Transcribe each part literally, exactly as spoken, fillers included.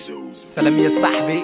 سلام يا صاحبي،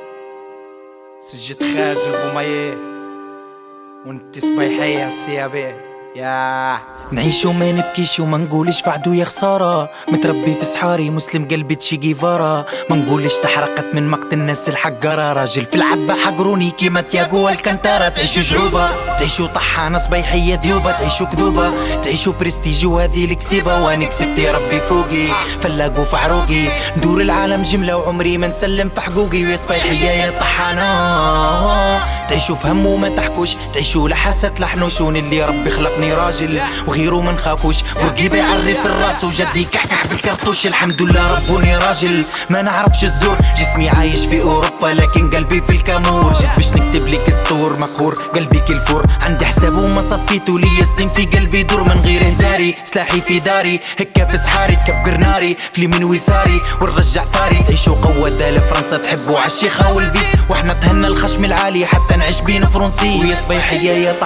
سجد خازل بومايه وانت صبيحية السيابي يا نعيش وما نبكيش وما نقولش فعدو يا خسارة. متربي في صحاري مسلم قلبي تشي جيفارا. ما نقولش تحرقت من مقت الناس الحقارة. راجل في العبة حقروني كيما تياقو والكنتارة. تعيشوا جعوبة تعيشوا طحانة صبيحية ذيوبة. تعيشوا كذوبة تعيشوا برستيج وهذه الكسيبة. وانا كسبتي ربي فوقي فلاقو في عروقي. ندور العالم جملة وعمري ما نسلم في حقوقي. ويا صبيحية يا طحانة تعيشوا في هم وما تحكوش. تعيشوا لحسة لحنوشون اللي ربي خلقني راجل وغيره ما نخافوش. ورقي بيعرف الراس وجدي كحكح بالكرطوش. الحمد لله ربوني راجل ما نعرفش الزور. جسمي عايش في اوروبا لكن قلبي في الكامور. جيت باش نكتب لك ستور مقهور قلبي كالفور. عندي حساب وما صفيتو لي سنين في قلبي دور. من غير هداري سلاحي في داري هكا في سحاري. تكبر ناري في اليمين ويساري ونرجع ثاري. تعيشوا قوة لفرنسا تحبوا عالشيخة والفيس. واحنا تهنا الخشم العالي حتى نعيش بين فرنسي. ويا صبيحية يا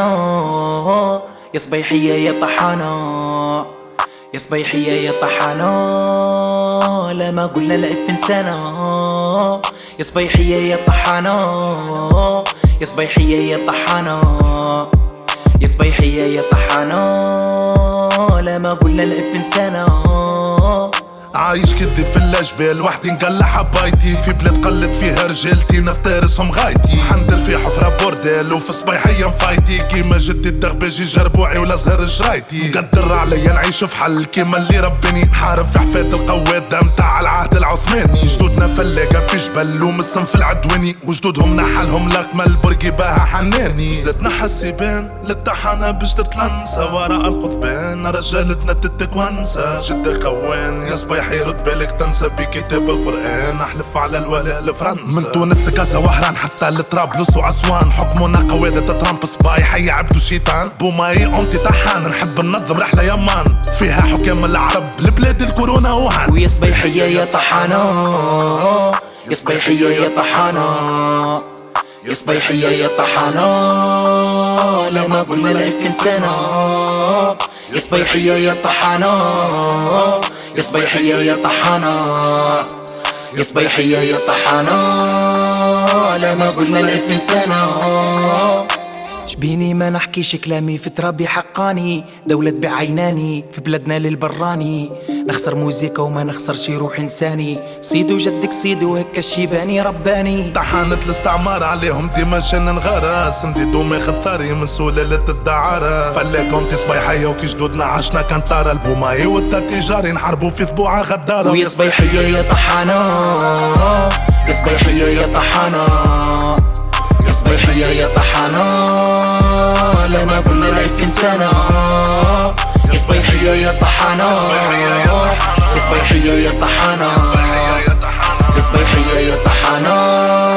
طحانة يا صبيحية يا طحانة يا صبيحية يا طحانة لا ما قلنا لألفين سنة. يا صبيحية يا طحانة يا صبيحية يا طحانة يا صبيحية يا طحانة لا ما قلنا لألفين سنة. عايش كدب في الجبال وحدي نقلع حبايتي. في بلاد قلت فيها رجالتي نفترسهم غايتي. حندر في حفرة بورديل وفي صبيحية مفايتي. كيما جدي الدغباجي جربوعي ولا زهر جرايتي. مقدر عليا نعيش في حل كيما اللي ربني. حارب في حفاد القوادة متاع العهد العثماني. جدودنا فلاقة في جبل ومسم في العدواني. وجدودهم نحلهم لقمة البرقي باها حناني. زدنا حسيبان للطحانة باش تتلنسى. وراء القضبان رجالتنا تتكونسى. جد الخوان يا صبيحي يرد بالك تنسى بكتاب القرآن. احلف على الولاء لفرنسا. من تونس كاسا وهران حتى لطرابلس واسوان. حكمنا قوادة ترامب صبايحية عبدو شيطان. بوماي أمتي طحان نحب ننظم رحلة يمان. فيها حكام العرب لبلاد الكورونا وهان. ويا صبيحية يا طحانة يا صبيحية يا طحانة يا صبيحية يا طحانة لا ما قلنا لألفين سنة. يا صبيحية يا طحانة يا صبيحية يا طحانة يا صبيحية يا طحانة لا ما قلنا لألفين سنة. شبيني ما نحكيش كلامي في ترابي حقاني. دولة بعيناني في بلادنا للبراني. نخسر موزيكا وما نخسرش روح انساني. صيد وجدك صيد وهكا الشيباني رباني. طحانة الاستعمار عليهم ديما جانا نغرس. نديدو ما خطاري من سلالة الدعارة. فلاكم تي صبيحية وكي جدودنا عشنا كنطارة. البوماي والتتجاري نحاربو في ثبوعة غدارة. ويا صبيحية يا طحانة يا صبيحية يا طحانة يا صبيحية يا طحانة لا ما قلنا لألفين سنة. يا صبيحية يا طحانة يا صبيحية يا طحانة يا صبيحية يا طحانة